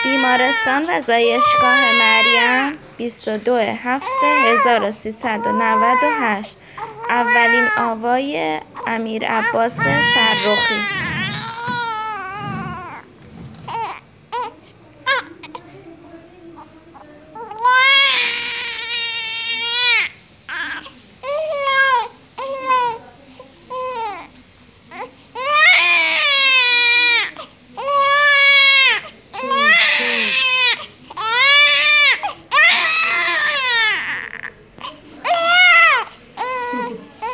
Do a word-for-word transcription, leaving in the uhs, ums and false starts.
بیمارستان و زایشگاه مریم بیست و دو هفت هزار و سیصد و نود و هشت. اولین آوای امیرعباس فرخی.